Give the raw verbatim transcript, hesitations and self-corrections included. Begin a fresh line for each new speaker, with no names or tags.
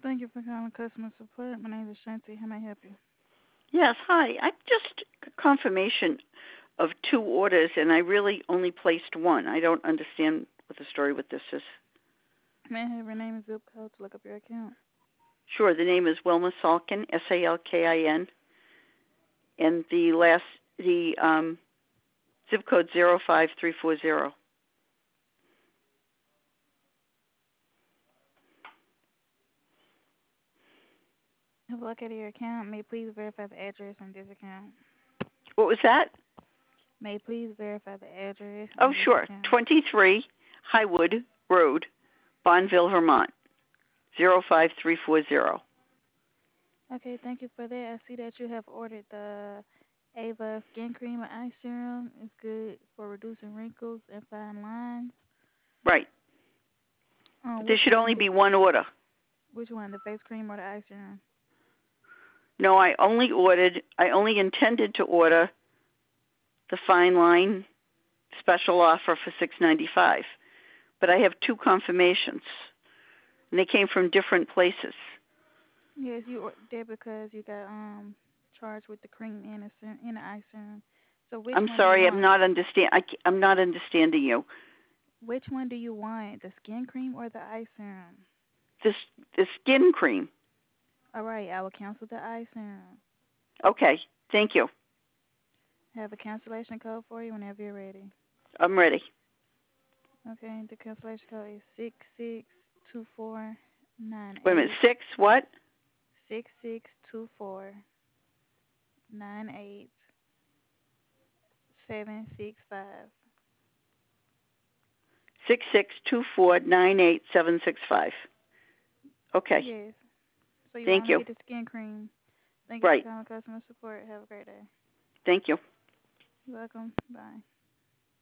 Thank you for calling customer support. My name is Shanti. How may I help you?
Yes, hi. I just confirmation of two orders, and I really only placed one. I don't understand what the story with this is.
May I have your name and zip code to look up your account?
Sure, the name is Wilma Salkin, S A L K I N, and the last the um, zip code zero five three four zero.
Have a look at your account. May you please verify the address on this account?
What was that?
May you please verify the address
Oh,
on this
sure,
account?
twenty-three Highwood Road, Bonneville, Vermont, zero five three four zero.
Okay, thank you for that. I see that you have ordered the Ava Skin Cream and Eye Serum. It's good for reducing wrinkles and fine lines.
Right.
Um,
There
which
should
one
only
did?
be one order.
Which one? The face cream or the eye serum?
No, I only ordered, I only intended to order the fine line special offer for six ninety-five. But I have two confirmations, and they came from different places.
Yes, you or- did because you got um charged with the cream and the ser- and the eye serum. So which
I'm
one do you
sorry, I'm
want?
not understand. I, am not understanding you.
Which one do you want? The skin cream or the eye serum?
This the skin cream.
All right, I will cancel the eye serum.
Okay, thank you.
I have a cancellation code for you whenever you're ready.
I'm ready.
Okay, the cancellation code is six six two four nine
Wait a minute.
eight
Six what?
six six two four nine eight seven six five.
Six six two four nine eight seven six five. Okay.
Yes. So you
Thank
want to
you.
get the skin cream. Thank you for
Right.
calling customer support. Have a great day.
Thank you.
You're welcome. Bye.